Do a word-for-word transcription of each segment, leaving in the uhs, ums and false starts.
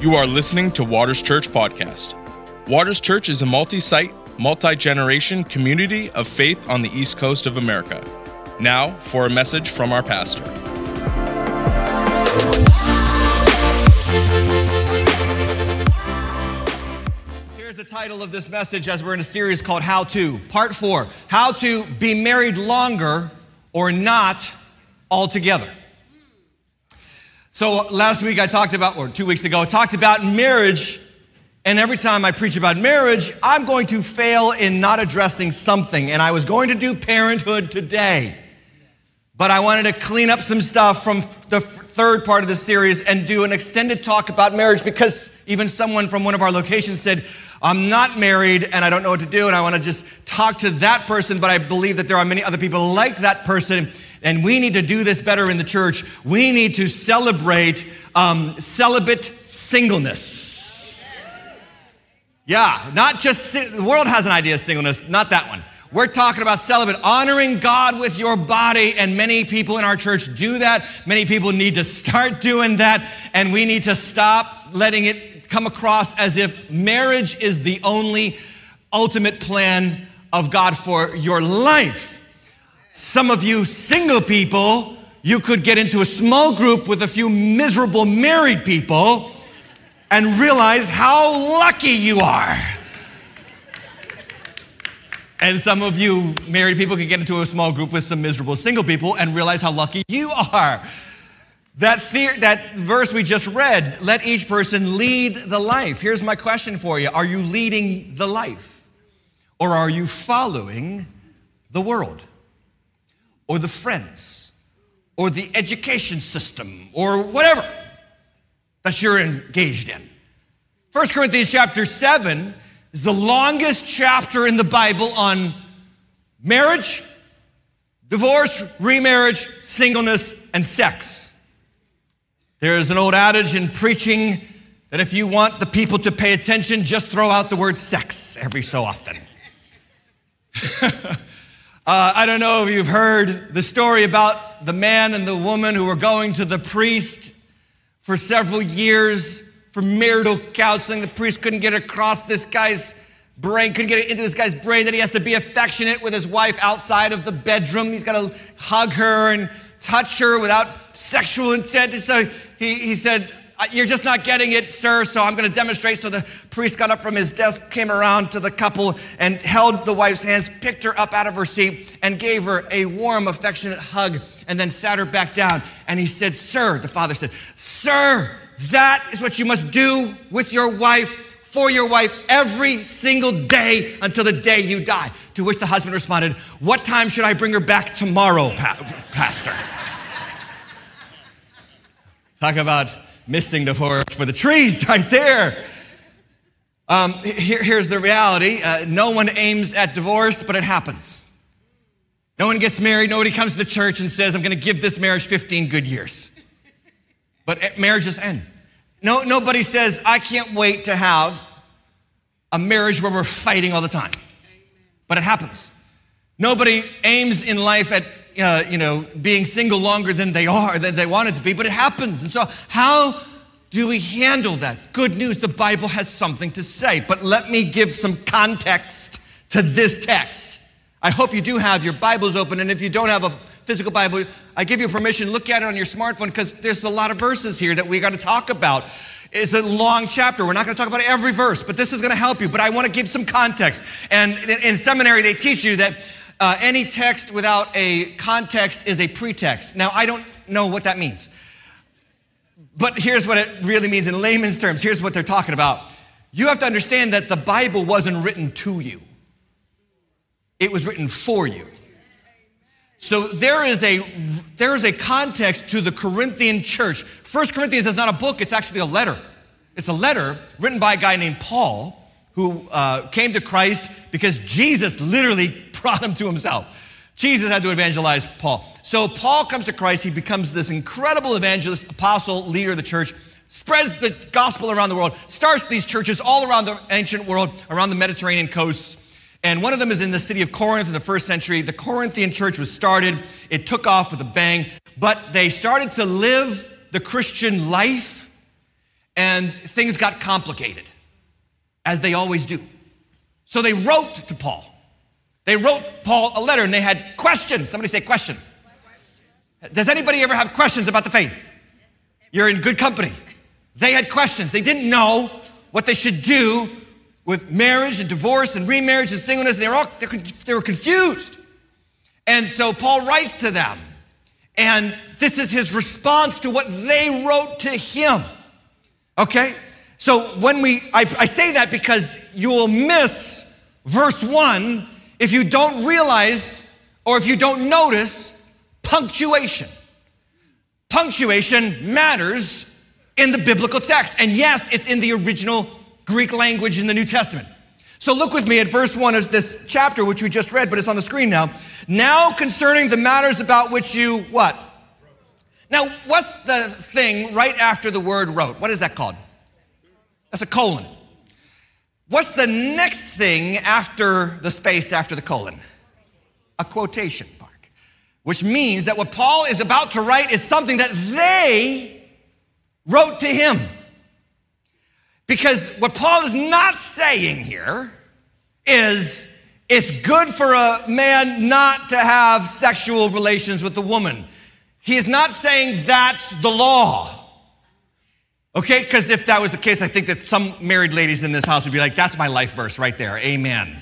You are listening to Waters Church Podcast. Waters Church is a multi-site, multi-generation community of faith on the East Coast of America. Now, for a message from our pastor. Here's the title of this message as we're in a series called How To, Part four, How to Be Married Longer or Not Altogether. So last week I talked about, or two weeks ago, I talked about marriage, and every time I preach about marriage, I'm going to fail in not addressing something, and I was going to do parenthood today, but I wanted to clean up some stuff from the third part of the series and do an extended talk about marriage, because even someone from one of our locations said, I'm not married and I don't know what to do, and I want to just talk to that person, but I believe that there are many other people like that person. And we need to do this better in the church. We need to celebrate um, celibate singleness. Yeah, not just, the world has an idea of singleness, not that one. We're talking about celibate, honoring God with your body, and many people in our church do that. Many people need to start doing that, and we need to stop letting it come across as if marriage is the only ultimate plan of God for your life. Some of you single people, you could get into a small group with a few miserable married people and realize how lucky you are. And some of you married people can get into a small group with some miserable single people and realize how lucky you are. That, the- that verse we just read, let each person lead the life. Here's my question for you. Are you leading the life? Or are you following the world? Or the friends, or the education system, or whatever that you're engaged in? First Corinthians chapter seven is the longest chapter in the Bible on marriage, divorce, remarriage, singleness, and sex. There is an old adage in preaching that if you want the people to pay attention, just throw out the word sex every so often. Uh, I don't know if you've heard the story about the man and the woman who were going to the priest for several years for marital counseling. The priest couldn't get across this guy's brain, couldn't get it into this guy's brain that he has to be affectionate with his wife outside of the bedroom. He's got to hug her and touch her without sexual intent. And so he, he said, you're just not getting it, sir, so I'm going to demonstrate. So the priest got up from his desk, came around to the couple, and held the wife's hands, picked her up out of her seat, and gave her a warm, affectionate hug, and then sat her back down. And he said, sir, the father said, sir, that is what you must do with your wife, for your wife, every single day until the day you die. To which the husband responded, what time should I bring her back tomorrow, pa- pastor? Talk about missing the forest for the trees right there. Um, here, here's the reality. Uh, no one aims at divorce, but it happens. No one gets married. Nobody comes to the church and says, I'm going to give this marriage fifteen good years. But marriages end. No, nobody says, I can't wait to have a marriage where we're fighting all the time. But it happens. Nobody aims in life at Uh, you know, being single longer than they are, than they want it to be, but it happens. And so how do we handle that? Good news, the Bible has something to say, but let me give some context to this text. I hope you do have your Bibles open, and if you don't have a physical Bible, I give you permission, look at it on your smartphone, because there's a lot of verses here that we got to talk about. It's a long chapter. We're not going to talk about every verse, but this is going to help you. But I want to give some context. And in, in seminary, they teach you that Uh, any text without a context is a pretext. Now, I don't know what that means. But here's what it really means in layman's terms. Here's what they're talking about. You have to understand that the Bible wasn't written to you. It was written for you. So there is a there is a context to the Corinthian church. First Corinthians is not a book, it's actually a letter. It's a letter written by a guy named Paul, who uh, came to Christ because Jesus literally brought him to himself. Jesus had to evangelize Paul. So Paul comes to Christ. He becomes this incredible evangelist, apostle, leader of the church, spreads the gospel around the world, starts these churches all around the ancient world, around the Mediterranean coasts. And one of them is in the city of Corinth in the first century. The Corinthian church was started. It took off with a bang, but they started to live the Christian life. And and things got complicated, as they always do. So they wrote to Paul. They wrote Paul a letter, and they had questions. Somebody say questions. Does anybody ever have questions about the faith? You're in good company. They had questions. They didn't know what they should do with marriage and divorce and remarriage and singleness. They were all they were confused. And so Paul writes to them. And this is his response to what they wrote to him. Okay? So when we, I, I say that because you will miss verse one if you don't realize or if you don't notice punctuation. Punctuation matters in the biblical text. And yes, it's in the original Greek language in the New Testament. So look with me at verse one of this chapter, which we just read, but it's on the screen now. Now concerning the matters about which you, what? Now, what's the thing right after the word wrote? What is that called? That's a colon. What's the next thing after the space after the colon? A quotation mark, which means that what Paul is about to write is something that they wrote to him. Because what Paul is not saying here is it's good for a man not to have sexual relations with a woman. He is not saying that's the law. Okay, because if that was the case, I think that some married ladies in this house would be like, that's my life verse right there, amen.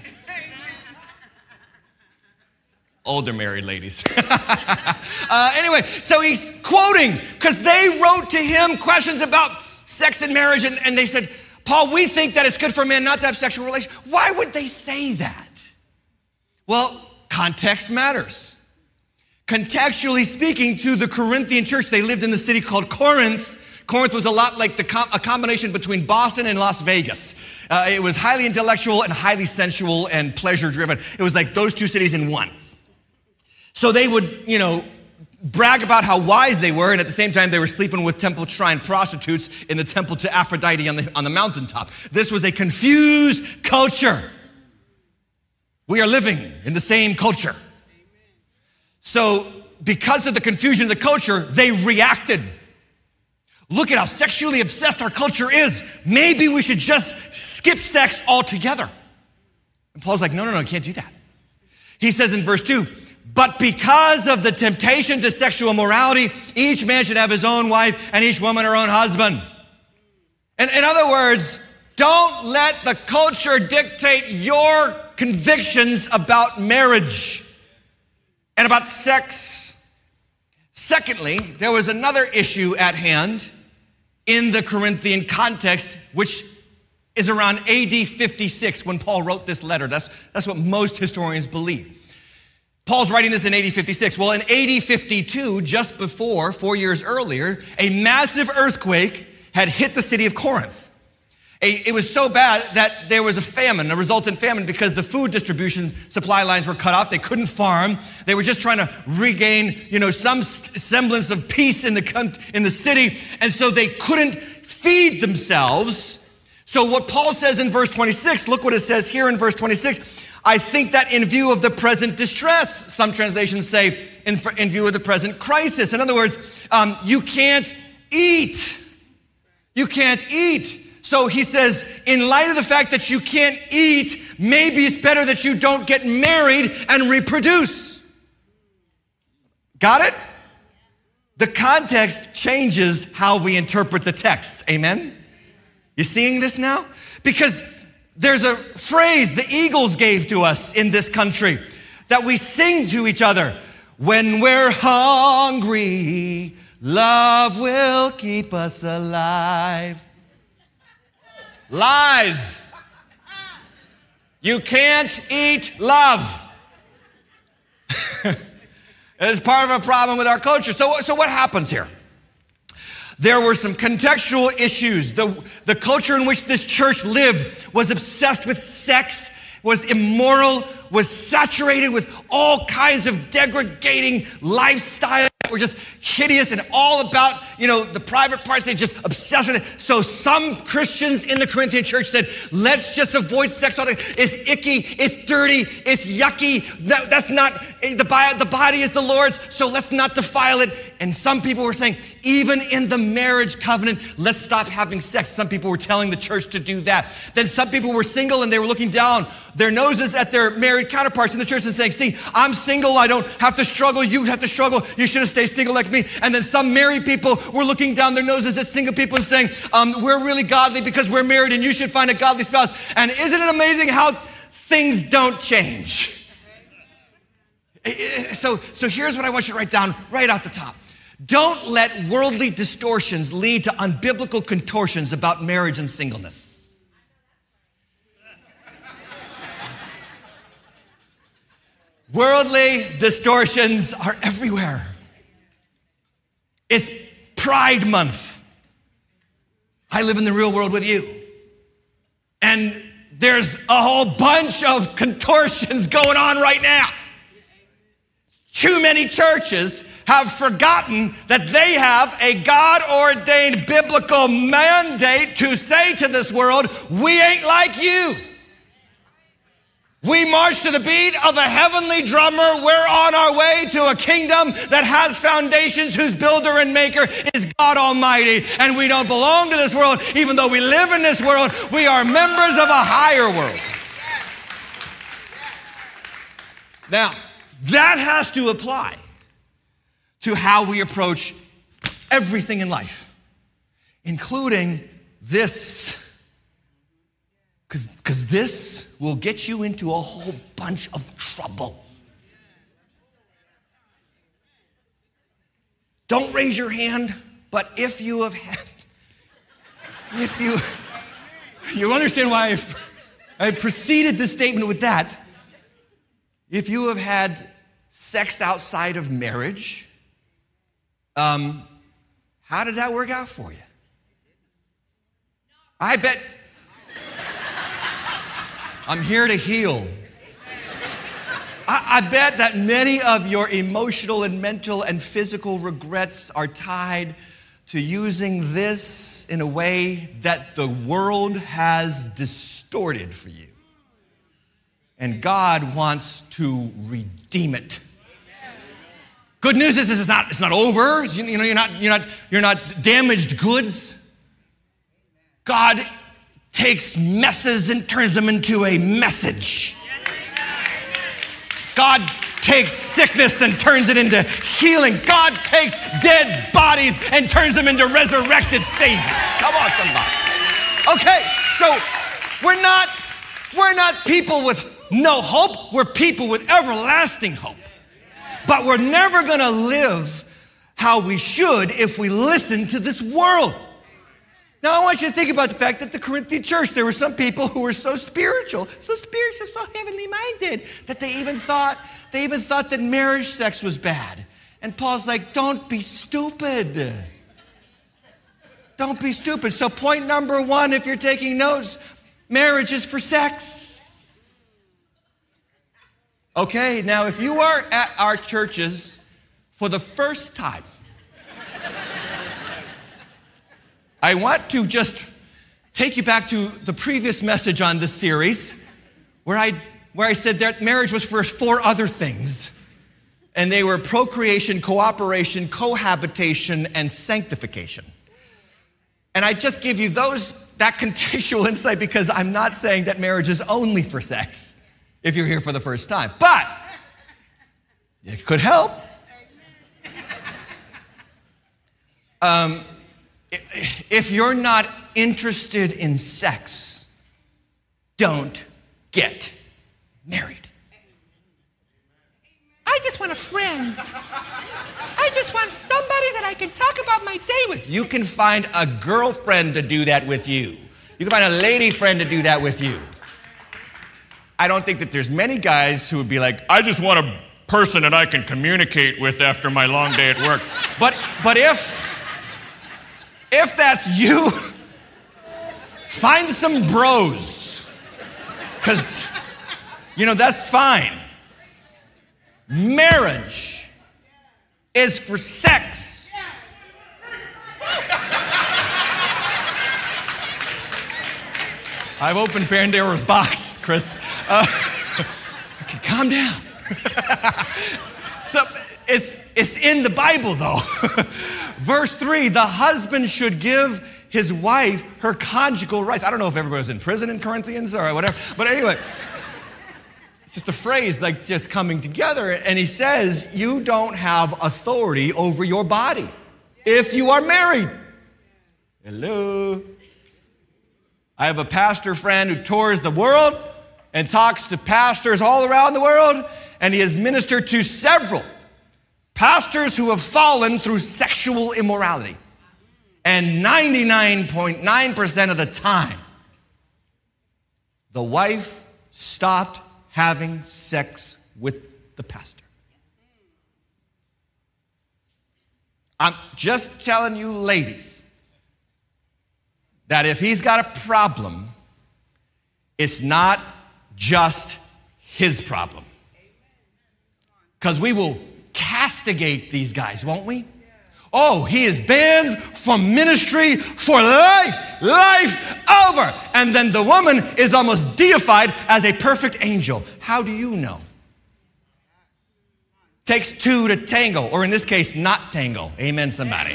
Older married ladies. uh, anyway, so he's quoting, because they wrote to him questions about sex and marriage, and, and they said, Paul, we think that it's good for a man not to have sexual relations. Why would they say that? Well, context matters. Contextually speaking, to the Corinthian church, they lived in the city called Corinth. Corinth was a lot like the com- a combination between Boston and Las Vegas. Uh, it was highly intellectual and highly sensual and pleasure-driven. It was like those two cities in one. So they would, you know, brag about how wise they were, and at the same time, they were sleeping with temple shrine prostitutes in the temple to Aphrodite on the, on the mountaintop. This was a confused culture. We are living in the same culture. So because of the confusion of the culture, they reacted. Look at how sexually obsessed our culture is. Maybe we should just skip sex altogether. And Paul's like, no, no, no, you can't do that. He says in verse two, but because of the temptation to sexual morality, each man should have his own wife and each woman her own husband. And in other words, don't let the culture dictate your convictions about marriage and about sex. Secondly, there was another issue at hand in the Corinthian context, which is around A D fifty-six when Paul wrote this letter. That's, that's what most historians believe. Paul's writing this in A D fifty-six. Well, in A D fifty-two, just before, four years earlier, a massive earthquake had hit the city of Corinth. A, it was so bad that there was a famine, a resultant famine, because the food distribution supply lines were cut off. They couldn't farm. They were just trying to regain, you know, some semblance of peace in the in the city, and so they couldn't feed themselves. So what Paul says in verse twenty-six, look what it says here in verse twenty-six. I think that in view of the present distress, some translations say in, in view of the present crisis. In other words, um, you can't eat. You can't eat. So he says, in light of the fact that you can't eat, maybe it's better that you don't get married and reproduce. Got it? The context changes how we interpret the text. Amen? You seeing this now? Because there's a phrase the Eagles gave to us in this country that we sing to each other. When we're hungry, love will keep us alive. Lies. You can't eat love. It's part of a problem with our culture. So, so what happens here? There were some contextual issues. The, the culture in which this church lived was obsessed with sex, was immoral, was saturated with all kinds of degrading lifestyle were just hideous and all about, you know, the private parts. They just obsessed with it. So some Christians in the Corinthian church said, let's just avoid sex. It's icky, it's dirty, it's yucky. That, that's not, the body, the body is the Lord's, so let's not defile it. And some people were saying, even in the marriage covenant, let's stop having sex. Some people were telling the church to do that. Then some people were single and they were looking down their noses at their married counterparts in the church and saying, see, I'm single, I don't have to struggle, you have to struggle, you should have stayed single like me. And then some married people were looking down their noses at single people and saying, um, we're really godly because we're married and you should find a godly spouse. And isn't it amazing how things don't change? So, so here's what I want you to write down right out the top. Don't let worldly distortions lead to unbiblical contortions about marriage and singleness. Worldly distortions are everywhere. It's Pride Month. I live in the real world with you. And there's a whole bunch of contortions going on right now. Too many churches have forgotten that they have a God-ordained biblical mandate to say to this world, we ain't like you. We march to the beat of a heavenly drummer. We're on our way to a kingdom that has foundations, whose builder and maker is God Almighty. And we don't belong to this world. Even though we live in this world, we are members of a higher world. Now, that has to apply to how we approach everything in life, including this. Because this will get you into a whole bunch of trouble. Don't raise your hand, but if you have had, if you, you understand why I, I preceded this statement with that. If you have had sex outside of marriage, um, how did that work out for you? I bet. I'm here to heal. I, I bet that many of your emotional and mental and physical regrets are tied to using this in a way that the world has distorted for you. And God wants to redeem it. Good news is it's not, it's not over. You, you know, you're not, you're not, you're not damaged goods. God takes messes and turns them into a message. God takes sickness and turns it into healing. God takes dead bodies and turns them into resurrected saviors. Come on, somebody. Okay, so we're not, we're not people with no hope. We're people with everlasting hope. But we're never gonna live how we should if we listen to this world. Now, I want you to think about the fact that the Corinthian church, there were some people who were so spiritual, so spiritual, so heavenly minded, that they even thought, they even thought that marriage sex was bad. And Paul's like, don't be stupid. Don't be stupid. So point number one, if you're taking notes, marriage is for sex. Okay, now if you are at our churches for the first time, I want to just take you back to the previous message on this series where I, where I said that marriage was for four other things. And they were procreation, cooperation, cohabitation, and sanctification. And I just give you those, that contextual insight because I'm not saying that marriage is only for sex if you're here for the first time. But it could help. Um... If you're not interested in sex, don't get married. I just want a friend. I just want somebody that I can talk about my day with. You can find a girlfriend to do that with you. You can find a lady friend to do that with you. I don't think that there's many guys who would be like, I just want a person that I can communicate with after my long day at work. But, but if... If that's you, find some bros, because, you know, that's fine. Marriage is for sex. I've opened Pandora's box, Chris. Uh, okay, calm down. So it's, it's in the Bible, though. Verse three, the husband should give his wife her conjugal rights. I don't know if everybody was in prison in Corinthians or whatever, but anyway, it's just a phrase like just coming together. And he says, you don't have authority over your body if you are married. Hello. I have a pastor friend who tours the world and talks to pastors all around the world, and he has ministered to several pastors who have fallen through sexual immorality. And ninety-nine point nine percent of the time, the wife stopped having sex with the pastor. I'm just telling you, ladies, that if he's got a problem, it's not just his problem. Because we will castigate these guys, won't we? Oh, he is banned from ministry for life, life over. And then the woman is almost deified as a perfect angel. How do you know? Takes two to tango, or in this case, not tango. Amen, somebody.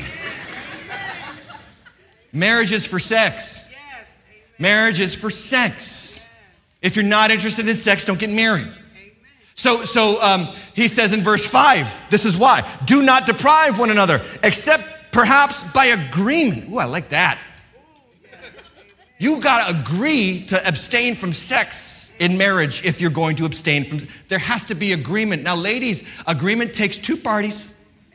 Marriage is for sex. Marriage is for sex. If you're not interested in sex, don't get married. So, so um, he says in verse five, this is why. Do not deprive one another, except perhaps by agreement. Ooh, I like that. You got to agree to abstain from sex in marriage if you're going to abstain from. There has to be agreement. Now, ladies, agreement takes two parties.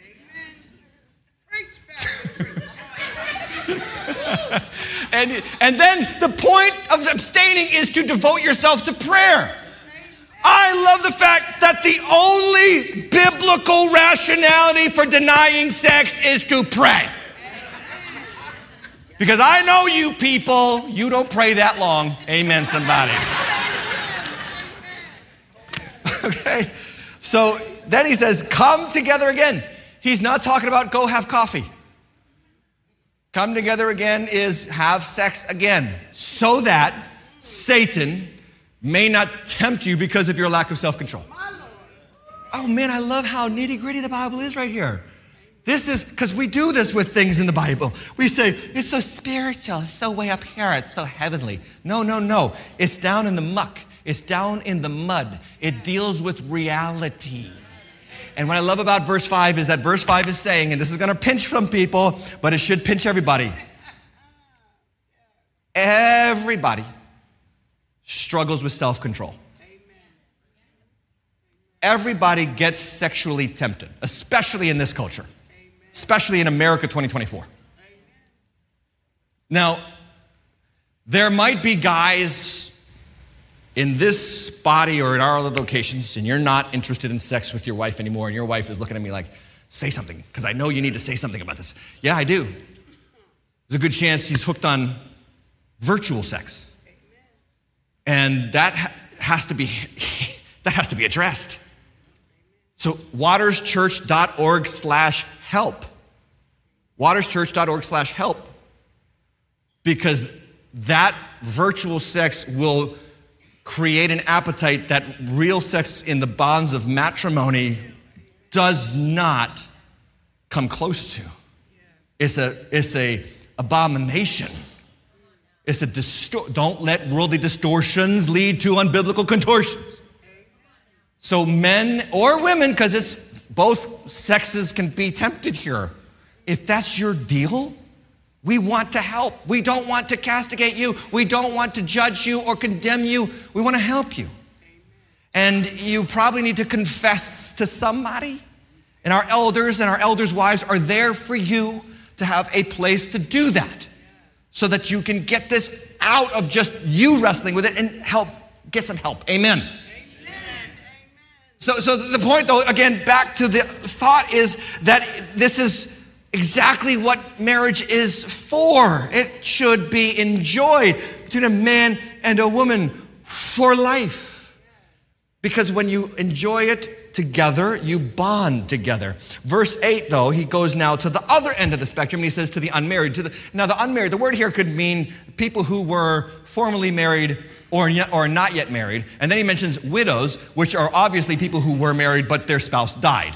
and, and then the point of abstaining is to devote yourself to prayer. I love the fact that the only biblical rationality for denying sex is to pray. Because I know you people, you don't pray that long. Amen, somebody. Okay, so then he says, come together again. He's not talking about go have coffee. Come together again is have sex again, so that Satan may not tempt you because of your lack of self-control. Oh man, I love how nitty-gritty the Bible is right here. This is, because we do this with things in the Bible. We say, it's so spiritual, it's so way up here, it's so heavenly. No, no, no. It's down in the muck. It's down in the mud. It deals with reality. And what I love about verse five is that verse five is saying, and this is going to pinch some people, but it should pinch everybody. Everybody struggles with self-control. Everybody gets sexually tempted, especially in this culture, especially in America twenty twenty-four. Now, there might be guys in this body or in our other locations, and you're not interested in sex with your wife anymore, and your wife is looking at me like, say something, because I know you need to say something about this. Yeah, I do. There's a good chance he's hooked on virtual sex. And that ha- has to be that has to be addressed. So waterschurch.org slash help. waterschurch.org slash help. Because that virtual sex will create an appetite that real sex in the bonds of matrimony does not come close to. It's a it's a abomination. It's a distor- don't let worldly distortions lead to unbiblical contortions. So men or women, because it's both sexes can be tempted here. If that's your deal, we want to help. We don't want to castigate you. We don't want to judge you or condemn you. We want to help you. And you probably need to confess to somebody. And our elders and our elders' wives are there for you to have a place to do that, so that you can get this out of just you wrestling with it and help, get some help. Amen. Amen. So, so the point, though, again, back to the thought is that this is exactly what marriage is for. It should be enjoyed between a man and a woman for life. Because when you enjoy it together, you bond together. Verse eight, though, he goes now to the other end of the spectrum, and he says to the unmarried. To the, now, the unmarried, the word here could mean people who were formerly married or, or not yet married. And then he mentions widows, which are obviously people who were married, but their spouse died.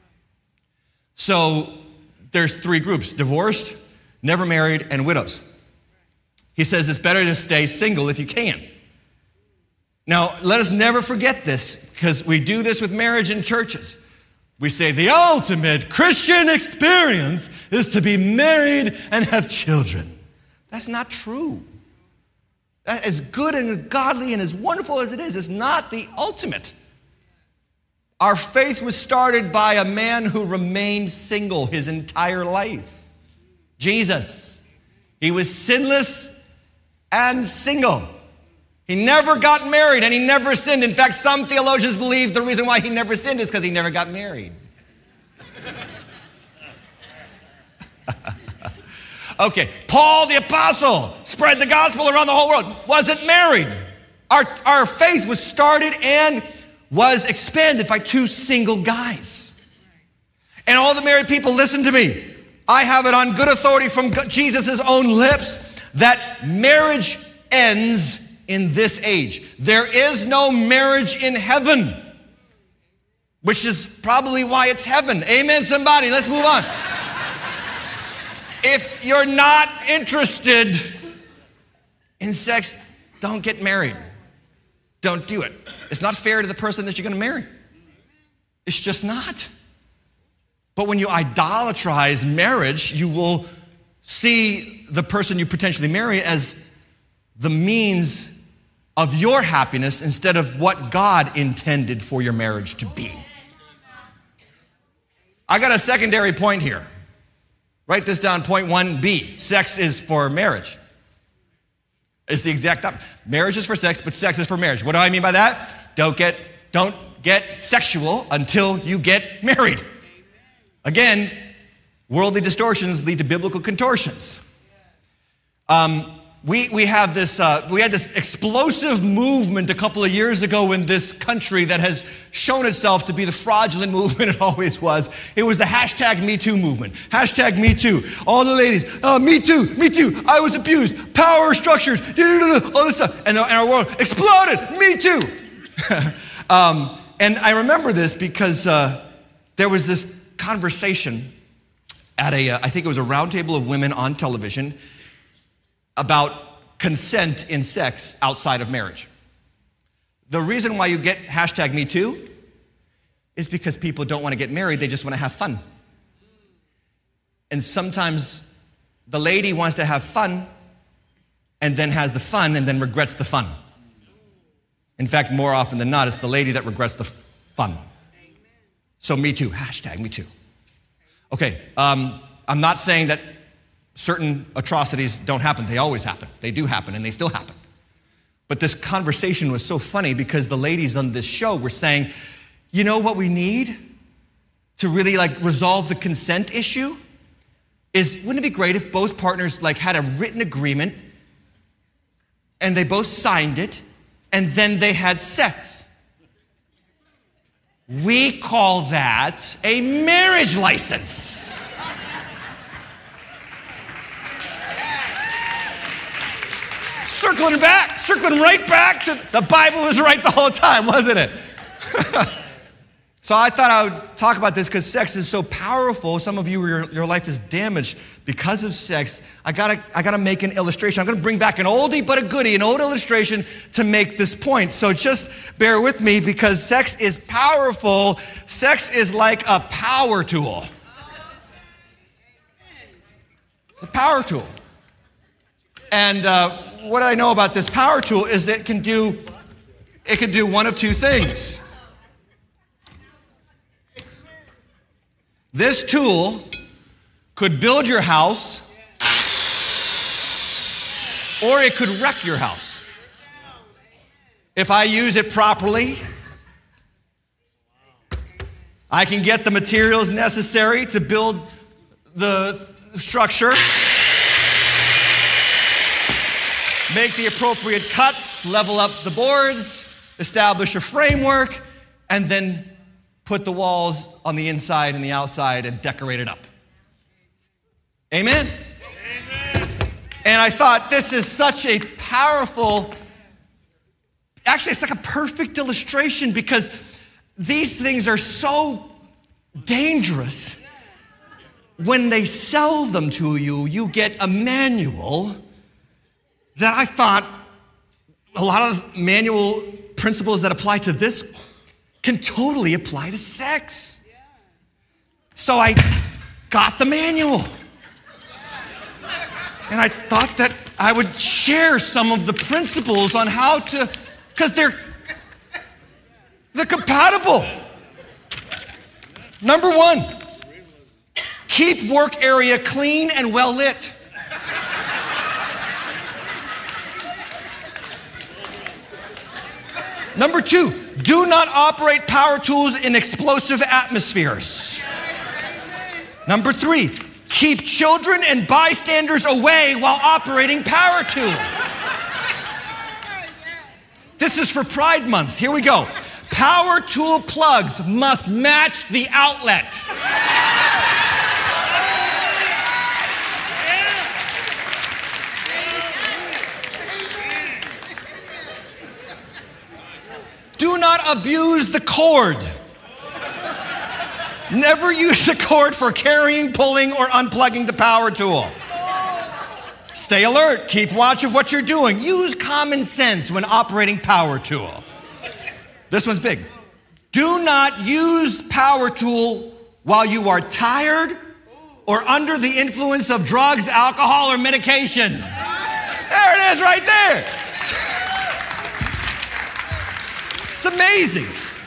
So there's three groups: divorced, never married, and widows. He says it's better to stay single if you can. Now, let us never forget this, because we do this with marriage in churches. We say the ultimate Christian experience is to be married and have children. That's not true. As good and godly and as wonderful as it is, it's not the ultimate. Our faith was started by a man who remained single his entire life. Jesus. He was sinless and single. He never got married and he never sinned. In fact, some theologians believe the reason why he never sinned is because he never got married. Okay, Paul the apostle spread the gospel around the whole world, wasn't married. Our, our faith was started and was expanded by two single guys. And all the married people, listen to me. I have it on good authority from Jesus' own lips that marriage ends in this age. There is no marriage in heaven, which is probably why it's heaven. Amen, somebody. Let's move on. If you're not interested in sex, don't get married. Don't do it. It's not fair to the person that you're going to marry. It's just not. But when you idolatrize marriage, you will see the person you potentially marry as the means of your happiness instead of what God intended for your marriage to be. I got a secondary point here. Write this down, point one B. Sex is for marriage. It's the exact opposite. Marriage is for sex, but sex is for marriage. What do I mean by that? Don't get, don't get sexual until you get married. Again, worldly distortions lead to biblical contortions. Um, we, we have this, uh, we had this explosive movement a couple of years ago in this country that has shown itself to be the fraudulent movement it always was. It was the hashtag Me Too movement. Hashtag Me Too. All the ladies, oh, Me Too, Me Too. I was abused. Power structures, all this stuff. And, the, and our world exploded. Me Too. um, and I remember this because uh, there was this conversation at a, uh, I think it was a roundtable of women on television about consent in sex outside of marriage. The reason why you get hashtag Me Too is because people don't want to get married, they just want to have fun. And sometimes the lady wants to have fun and then has the fun and then regrets the fun. In fact, more often than not, it's the lady that regrets the fun. So Me Too, hashtag Me Too. Okay, um, I'm not saying that certain atrocities don't happen. They always happen. They do happen, and they still happen. But this conversation was so funny because the ladies on this show were saying, you know what we need to really like resolve the consent issue is, wouldn't it be great if both partners like had a written agreement and they both signed it and then they had sex? We call that a marriage license. Circling back, circling right back to the Bible was right the whole time, wasn't it? So I thought I would talk about this because sex is so powerful. Some of you, your, your life is damaged because of sex. I gotta, I gotta make an illustration. I'm gonna bring back an oldie but a goodie, an old illustration to make this point. So just bear with me because sex is powerful. Sex is like a power tool. It's a power tool. And uh, what I know about this power tool is it can do, it can do one of two things. This tool could build your house, or it could wreck your house. If I use it properly, I can get the materials necessary to build the structure, make the appropriate cuts, level up the boards, establish a framework, and then put the walls on the inside and the outside and decorate it up. Amen? Amen. And I thought this is such a powerful, actually it's like a perfect illustration because these things are so dangerous. When they sell them to you, you get a manual that I thought a lot of manual principles that apply to this can totally apply to sex. So I got the manual. And I thought that I would share some of the principles on how to, because they're, they're compatible. Number one, keep work area clean and well lit. Number two, do not operate power tools in explosive atmospheres. Number three, keep children and bystanders away while operating power tools. This is for Pride Month. Here we go. Power tool plugs must match the outlet. Do not abuse the cord. Never use the cord for carrying, pulling, or unplugging the power tool. Stay alert. Keep watch of what you're doing. Use common sense when operating power tool. This one's big. Do not use power tool while you are tired or under the influence of drugs, alcohol, or medication. There it is right there. It's amazing.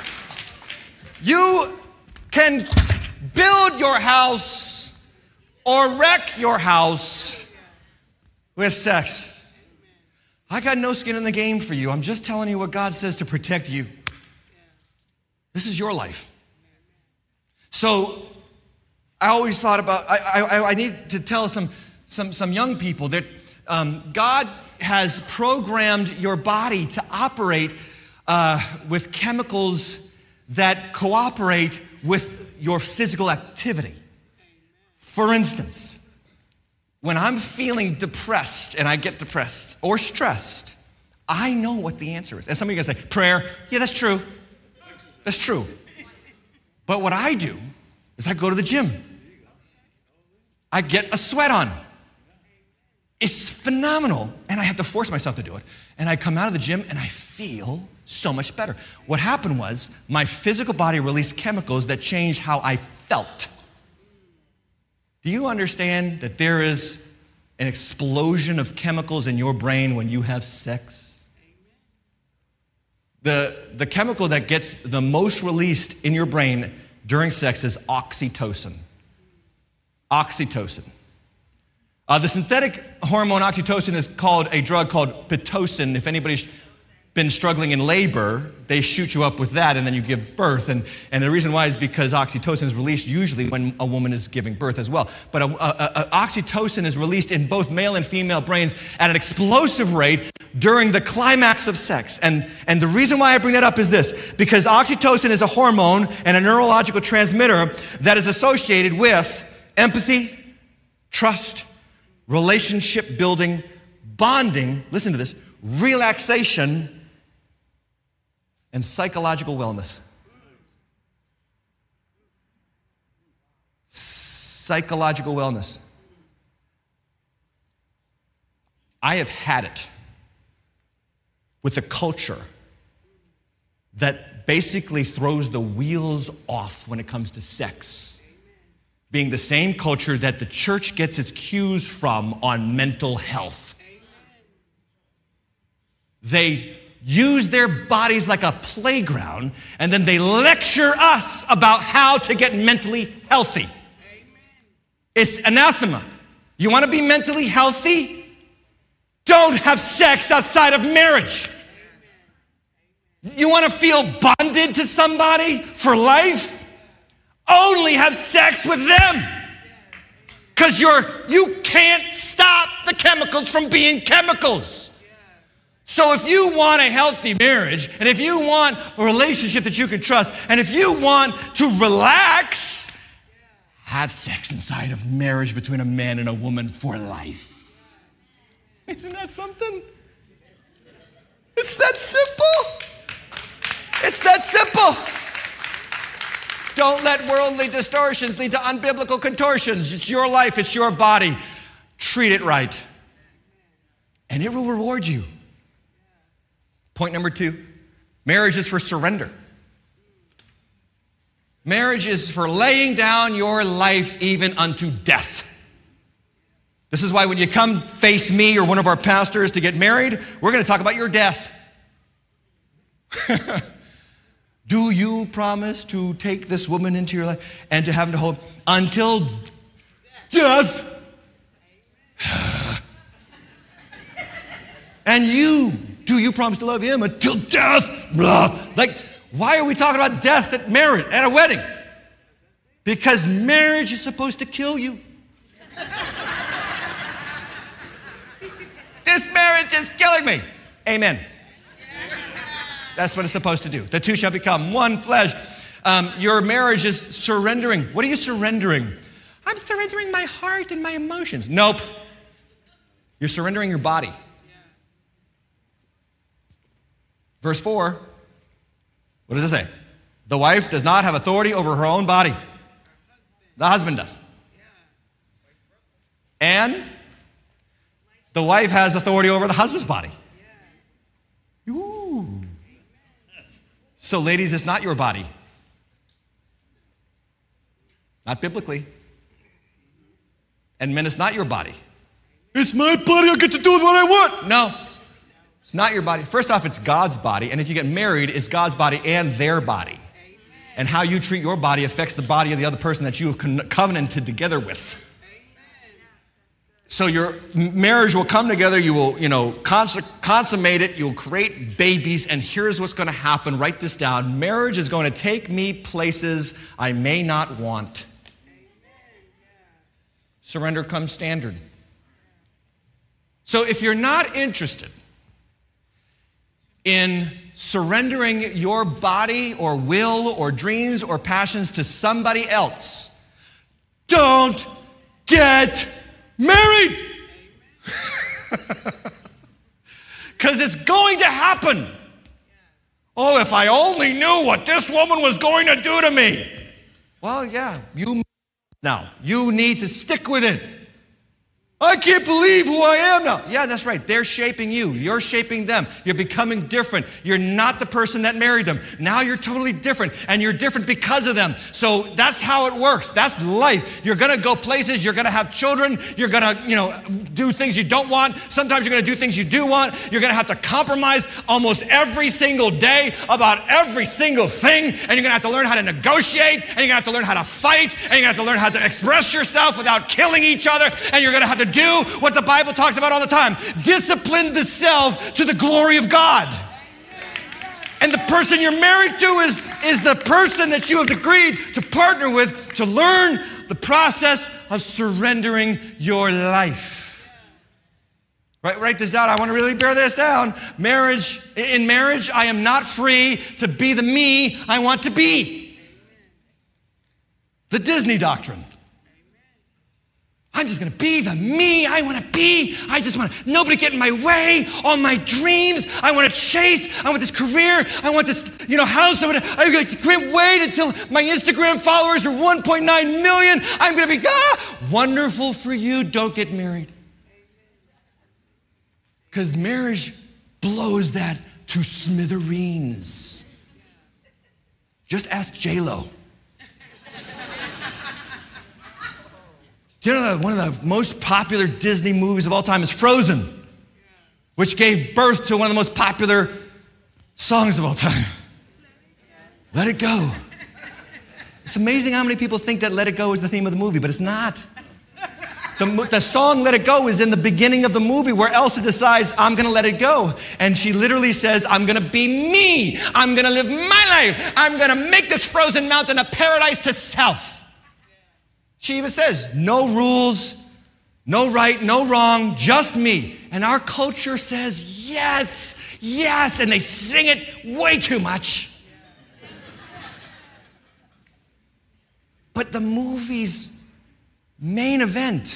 You can build your house or wreck your house with sex. I got no skin in the game for you. I'm just telling you what God says to protect you. This is your life. So I always thought about, I, I, I need to tell some, some, some young people that um, God has programmed your body to operate uh, with chemicals that cooperate with your physical activity. For instance, when I'm feeling depressed and I get depressed or stressed, I know what the answer is. And some of you guys say, prayer. Yeah, that's true. That's true. But what I do is I go to the gym. I get a sweat on. It's phenomenal. And I have to force myself to do it. And I come out of the gym and I feel so much better. What happened was my physical body released chemicals that changed how I felt. Do you understand that there is an explosion of chemicals in your brain when you have sex? The, the chemical that gets the most released in your brain during sex is oxytocin. Oxytocin. Uh, the synthetic hormone oxytocin is called a drug called Pitocin. If anybody's been struggling in labor, they shoot you up with that and then you give birth. And, and the reason why is because oxytocin is released usually when a woman is giving birth as well. But a, a, a, oxytocin is released in both male and female brains at an explosive rate during the climax of sex. And, and the reason why I bring that up is this, because oxytocin is a hormone and a neurological transmitter that is associated with empathy, trust, relationship building, bonding, listen to this, relaxation, and psychological wellness. Psychological wellness. I have had it with a culture that basically throws the wheels off when it comes to sex, being the same culture that the church gets its cues from on mental health. They use their bodies like a playground, and then they lecture us about how to get mentally healthy. It's anathema. You want to be mentally healthy? Don't have sex outside of marriage. You want to feel bonded to somebody for life? Only have sex with them. Because you're you can't stop the chemicals from being chemicals. So if you want a healthy marriage, and if you want a relationship that you can trust, and if you want to relax, have sex inside of marriage between a man and a woman for life. Isn't that something? It's that simple. It's that simple. Don't let worldly distortions lead to unbiblical contortions. It's your life, it's your body. Treat it right. And it will reward you. Point number two, marriage is for surrender. Marriage is for laying down your life even unto death. This is why when you come face me or one of our pastors to get married, we're going to talk about your death. Do you promise to take this woman into your life and to have them to hold until death? And you, do you promise to love him until death? Blah. Like, why are we talking about death at marriage, at a wedding? Because marriage is supposed to kill you. This marriage is killing me. Amen. That's what it's supposed to do. The two shall become one flesh. Um, your marriage is surrendering. What are you surrendering? I'm surrendering my heart and my emotions. Nope. You're surrendering your body. Verse four, what does it say? The wife does not have authority over her own body. The husband does. And the wife has authority over the husband's body. Ooh. So ladies, it's not your body. Not biblically. And men, it's not your body. It's my body, I'll get to do with what I want. No, it's not your body. First off, it's God's body. And if you get married, it's God's body and their body. And how you treat your body affects the body of the other person that you have con- covenanted together with. So your marriage will come together, you will, you know, cons- consummate it, you'll create babies, and here's what's going to happen. Write this down. Marriage is going to take me places I may not want. Surrender comes standard. So if you're not interested in surrendering your body or will or dreams or passions to somebody else, don't get married. Because it's going to happen. Oh, if I only knew what this woman was going to do to me. Well, yeah, you now. You need to stick with it. I can't believe who I am now. Yeah, that's right. They're shaping you. You're shaping them. You're becoming different. You're not the person that married them. Now you're totally different, and you're different because of them. So that's how it works. That's life. You're going to go places. You're going to have children. You're going to, you know, do things you don't want. Sometimes you're going to do things you do want. You're going to have to compromise almost every single day about every single thing, and you're going to have to learn how to negotiate, and you're going to have to learn how to fight, and you're going to have to learn how to express yourself without killing each other, and you're going to have to do what the Bible talks about all the time. Discipline the self to the glory of God. And the person you're married to is, is the person that you have agreed to partner with to learn the process of surrendering your life. Right, write this down. I want to really bear this down. Marriage, in marriage, I am not free to be the me I want to be. The Disney doctrine. I'm just going to be the me I want to be. I just want to, nobody get in my way. All my dreams, I want to chase. I want this career. I want this, you know, house. I, want to, I can't wait until my Instagram followers are one point nine million. I'm going to be, ah, wonderful for you. Don't get married. Because marriage blows that to smithereens. Just ask J-Lo. You know, one of the most popular Disney movies of all time is Frozen, which gave birth to one of the most popular songs of all time. Let It Go. It's amazing how many people think that Let It Go is the theme of the movie, but it's not. The, the song Let It Go is in the beginning of the movie where Elsa decides, I'm going to let it go. And she literally says, I'm going to be me. I'm going to live my life. I'm going to make this frozen mountain a paradise to self. She even says, no rules, No right, no wrong, just me. And our culture says, yes, yes, and they sing it way too much. But the movie's main event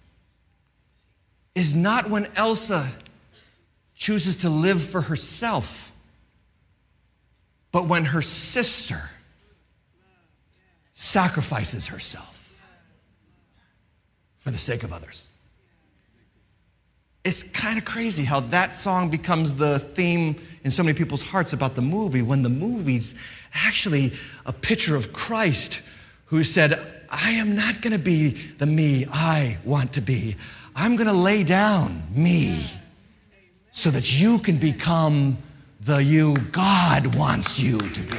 is not when Elsa chooses to live for herself, but when her sister sacrifices herself for the sake of others. It's kind of crazy how that song becomes the theme in so many people's hearts about the movie, when the movie's actually a picture of Christ, who said, I am not going to be the me I want to be. I'm going to lay down me so that you can become the you God wants you to be.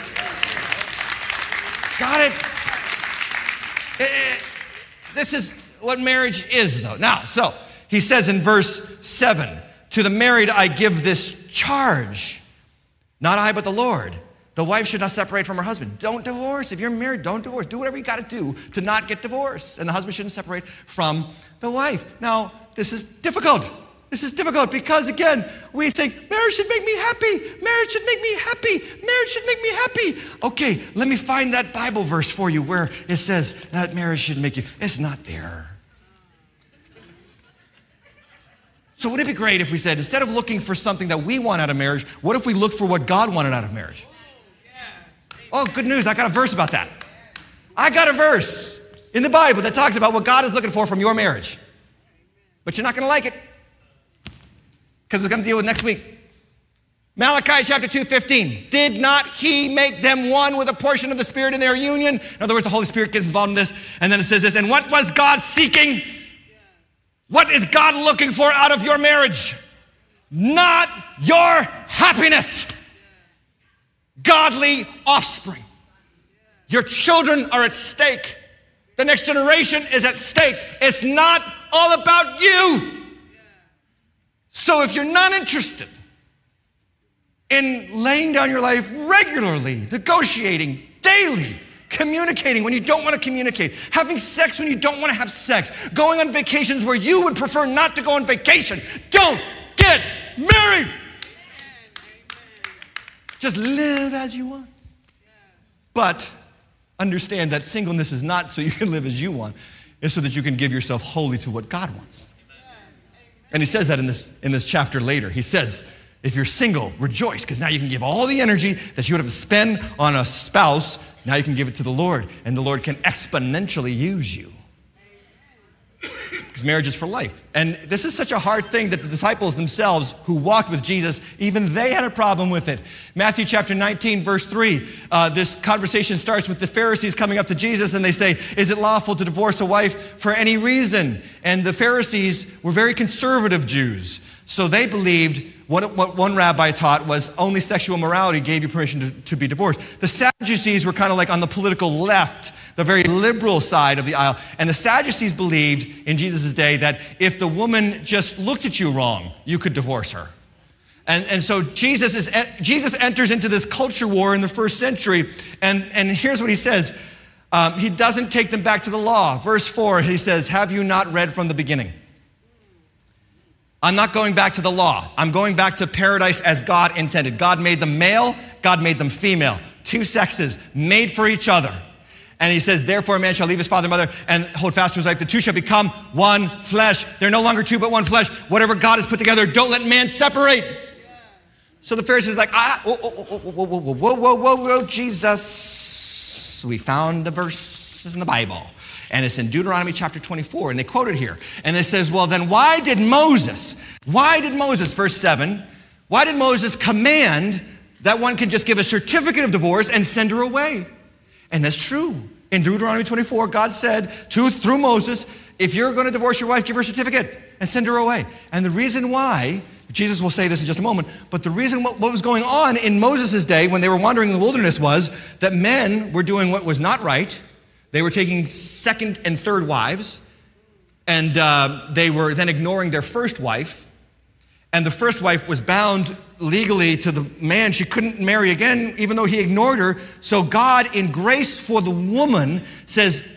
Got it? It, it? This is what marriage is, though. Now, so he says in verse seven, to the married I give this charge, not I but the Lord. The wife should not separate from her husband. Don't divorce. If you're married, don't divorce. Do whatever you got to do to not get divorced. And the husband shouldn't separate from the wife. Now, this is difficult. This is difficult because, again, we think marriage should make me happy. Marriage should make me happy. Marriage should make me happy. Okay, let me find that Bible verse for you where it says that marriage should make you. It's not there. So wouldn't it be great if we said, instead of looking for something that we want out of marriage, what if we looked for what God wanted out of marriage? Oh, good news, I got a verse about that. I got a verse in the Bible that talks about what God is looking for from your marriage. But you're not going to like it because it's going to deal with next week. Malachi chapter two, fifteen. Did not he make them one with a portion of the Spirit in their union? In other words, the Holy Spirit gets involved in this. And then it says this, and what was God seeking? What is God looking for out of your marriage? Not your happiness. Godly offspring. Your children are at stake. The next generation is at stake. It's not all about you. So if you're not interested in laying down your life regularly, negotiating daily, communicating when you don't want to communicate, having sex when you don't want to have sex, going on vacations where you would prefer not to go on vacation, don't get married. Just live as you want. But understand that singleness is not so you can live as you want. It's so that you can give yourself wholly to what God wants. And he says that in this, in this chapter later. He says, if you're single, rejoice, because now you can give all the energy that you would have to spend on a spouse, now you can give it to the Lord, and the Lord can exponentially use you. Because marriage is for life. And this is such a hard thing that the disciples themselves who walked with Jesus, even they had a problem with it. Matthew chapter nineteen, verse three, uh, this conversation starts with the Pharisees coming up to Jesus and they say, is it lawful to divorce a wife for any reason? And the Pharisees were very conservative Jews. So they believed what, what one rabbi taught was only sexual morality gave you permission to, to be divorced. The Sadducees were kind of like on the political left, the very liberal side of the aisle. And the Sadducees believed in Jesus' day that if the woman just looked at you wrong, you could divorce her. And, and so Jesus is Jesus enters into this culture war in the first century. And, and here's what he says. Um, he doesn't take them back to the law. Verse four, he says, have you not read from the beginning? I'm not going back to the law. I'm going back to paradise as God intended. God made them male. God made them female. Two sexes made for each other. And he says, therefore a man shall leave his father and mother and hold fast to his wife. The two shall become one flesh. They're no longer two but one flesh. Whatever God has put together, don't let man separate. So the Pharisees are like, ah, whoa, whoa, whoa, whoa, whoa, whoa, whoa, whoa, whoa, Jesus. We found a verse in the Bible. And it's in Deuteronomy chapter twenty-four, and they quote it here. And it says, well, then why did Moses, why did Moses, verse seven, why did Moses command that one can just give a certificate of divorce and send her away? And that's true. In Deuteronomy twenty-four, God said to, through Moses, if you're going to divorce your wife, give her a certificate and send her away. And the reason why, Jesus will say this in just a moment, but the reason what, what was going on in Moses' day when they were wandering in the wilderness was that men were doing what was not right. They were taking second and third wives, and uh, they were then ignoring their first wife. And the first wife was bound legally to the man. She couldn't marry again, even though he ignored her. So God, in grace for the woman, says,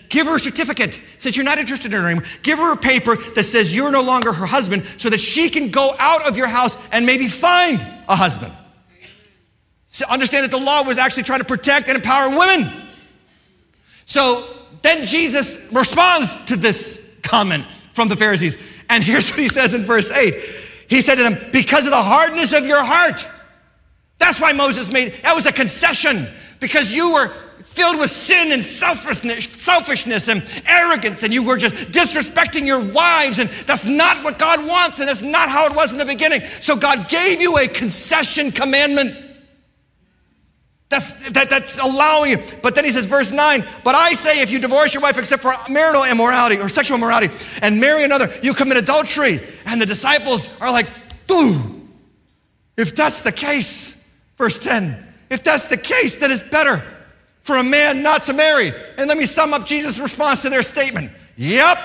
give her a certificate. Since you're not interested in her anymore, give her a paper that says you're no longer her husband so that she can go out of your house and maybe find a husband. So understand that the law was actually trying to protect and empower women. So then Jesus responds to this comment from the Pharisees. And here's what he says in verse eight. He said to them, because of the hardness of your heart. That's why Moses made, that was a concession. Because you were filled with sin and selfishness, selfishness and arrogance, and you were just disrespecting your wives, and that's not what God wants, and that's not how it was in the beginning. So God gave you a concession commandment. That's, that, that's allowing you. But then he says, verse nine, but I say if you divorce your wife except for marital immorality or sexual immorality and marry another, you commit adultery. And the disciples are like, ooh, if that's the case, verse ten, if that's the case, then it's better for a man not to marry. And let me sum up Jesus' response to their statement. Yep.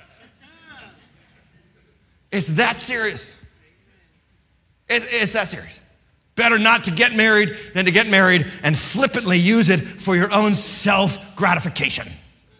It's that serious. It, it's that serious. Better not to get married than to get married and flippantly use it for your own self-gratification.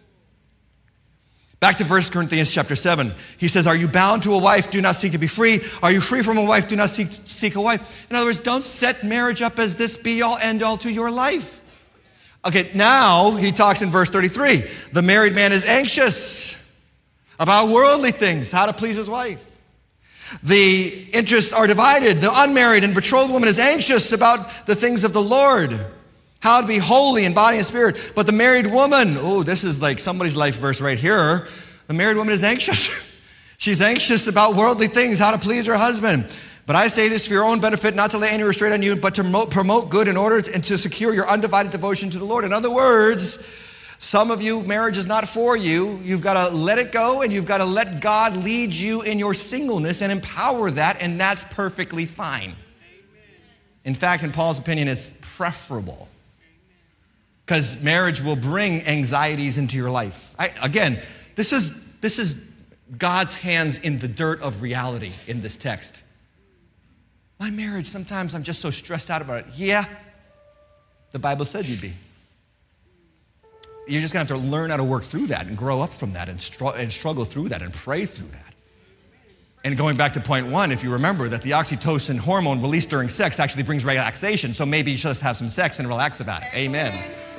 Back to First Corinthians chapter seven. He says, are you bound to a wife? Do not seek to be free. Are you free from a wife? Do not seek, seek a wife. In other words, don't set marriage up as this be-all, end-all to your life. Okay, now he talks in verse thirty-three. The married man is anxious about worldly things, how to please his wife. The interests are divided. The unmarried and betrothed woman is anxious about the things of the Lord, how to be holy in body and spirit. But the married woman, oh, this is like somebody's life verse right here. The married woman is anxious. She's anxious about worldly things, how to please her husband. But I say this for your own benefit, not to lay any restraint on you, but to promote, promote good in order to, and to secure your undivided devotion to the Lord. In other words, some of you, marriage is not for you. You've got to let it go, and you've got to let God lead you in your singleness and empower that, and that's perfectly fine. Amen. In fact, in Paul's opinion, it's preferable. Because marriage will bring anxieties into your life. I, again, this is, this is God's hands in the dirt of reality in this text. My marriage, sometimes I'm just so stressed out about it. Yeah, the Bible said you'd be. You're just going to have to learn how to work through that and grow up from that and, str- and struggle through that and pray through that. And going back to point one, if you remember that the oxytocin hormone released during sex actually brings relaxation, so maybe you should just have some sex and relax about it. Amen.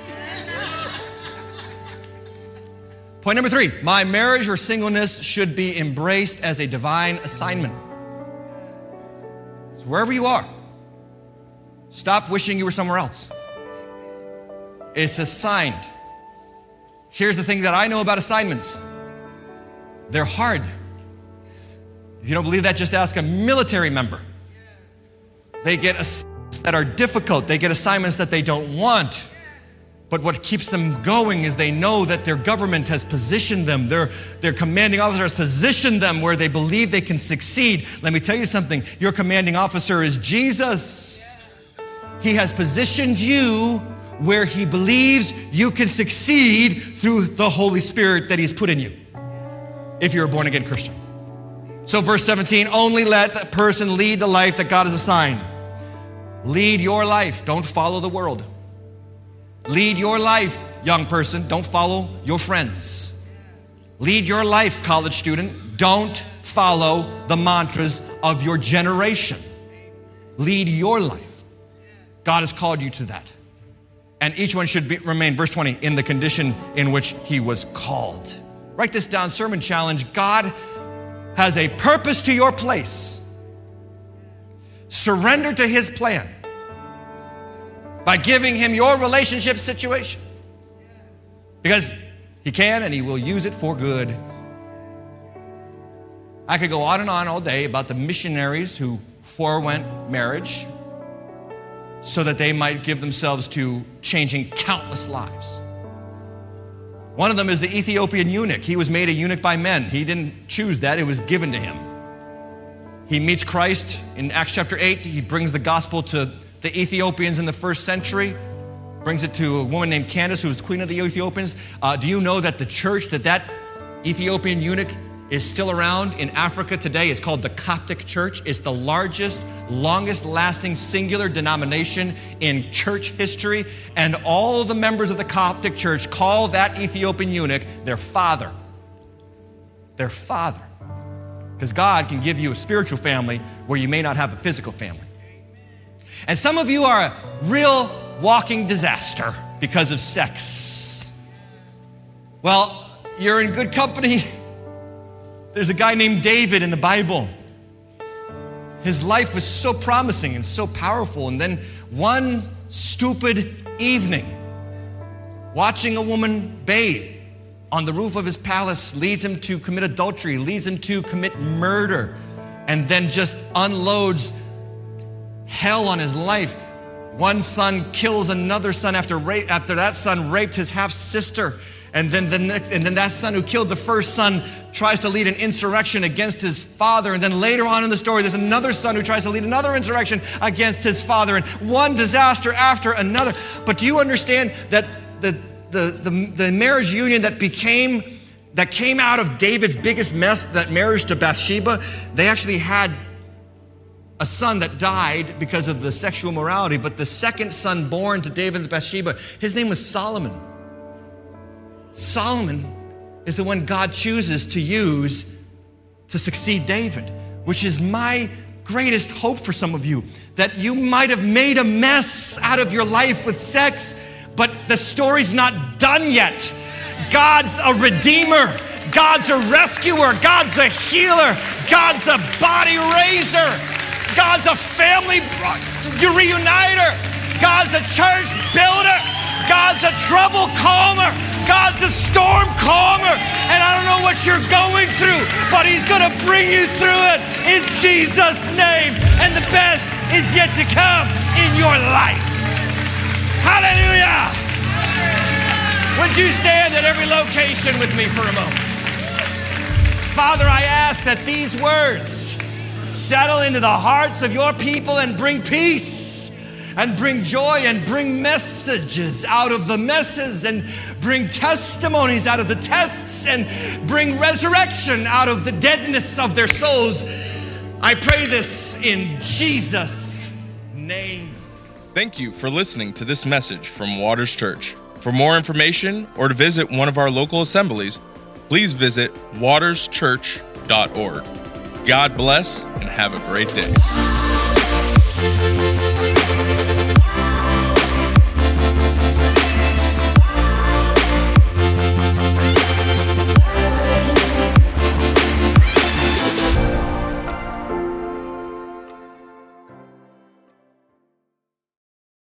Point number three, my marriage or singleness should be embraced as a divine assignment. So wherever you are, stop wishing you were somewhere else. It's assigned. Here's the thing that I know about assignments. They're hard. If you don't believe that, just ask a military member. They get assignments that are difficult. They get assignments that they don't want. But what keeps them going is they know that their government has positioned them. Their, their commanding officer has positioned them where they believe they can succeed. Let me tell you something. Your commanding officer is Jesus. He has positioned you where he believes you can succeed through the Holy Spirit that he's put in you, if you're a born-again Christian. So verse seventeen, only let the person lead the life that God has assigned. Lead your life. Don't follow the world. Lead your life, young person. Don't follow your friends. Lead your life, college student. Don't follow the mantras of your generation. Lead your life. God has called you to that. And each one should be, remain, verse twenty, in the condition in which he was called. Write this down, sermon challenge. God has a purpose to your place. Surrender to his plan by giving him your relationship situation. Because he can and he will use it for good. I could go on and on all day about the missionaries who forewent marriage so that they might give themselves to changing countless lives. One of them is the Ethiopian eunuch. He was made a eunuch by men. He didn't choose that, it was given to him. He meets Christ in Acts chapter eight. He brings the gospel to the Ethiopians in the first century, brings it to a woman named Candace, who was queen of the Ethiopians. Uh, do you know that the church that that Ethiopian eunuch is still around in Africa today. It's called the Coptic Church. It's the largest, longest lasting singular denomination in church history. And all the members of the Coptic Church call that Ethiopian eunuch their father. Their father. Because God can give you a spiritual family where you may not have a physical family. And some of you are a real walking disaster because of sex. Well, you're in good company. There's a guy named David in the Bible. His life was so promising and so powerful. And then one stupid evening, watching a woman bathe on the roof of his palace leads him to commit adultery, leads him to commit murder, and then just unloads hell on his life. One son kills another son after rape, after that son raped his half-sister. And then the next, and then that son who killed the first son tries to lead an insurrection against his father. And then later on in the story, there's another son who tries to lead another insurrection against his father. And one disaster after another. But do you understand that the the the, the marriage union that became that came out of David's biggest mess, that marriage to Bathsheba, they actually had a son that died because of the sexual morality. But the second son born to David and Bathsheba, his name was Solomon. Solomon is the one God chooses to use to succeed David, which is my greatest hope for some of you, that you might have made a mess out of your life with sex, but the story's not done yet. God's a redeemer. God's a rescuer. God's a healer. God's a body raiser. God's a family reuniter. God's a church builder. God's a trouble calmer. God's a storm calmer. And I don't know what you're going through, but He's going to bring you through it in Jesus' name. And the best is yet to come in your life. Hallelujah. Would you stand at every location with me for a moment? Father, I ask that these words settle into the hearts of your people and bring peace and bring joy and bring messages out of the messes and bring testimonies out of the tests and bring resurrection out of the deadness of their souls. I pray this in Jesus' name. Thank you for listening to this message from Waters Church. For more information or to visit one of our local assemblies, please visit waters church dot org. God bless and have a great day.